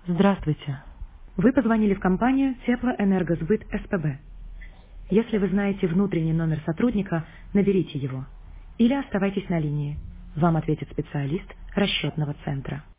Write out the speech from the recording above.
Здравствуйте. Вы позвонили в компанию Теплоэнергосбыт СПБ. Если вы знаете внутренний номер сотрудника, наберите его. Или оставайтесь на линии. Вам ответит специалист расчетного центра.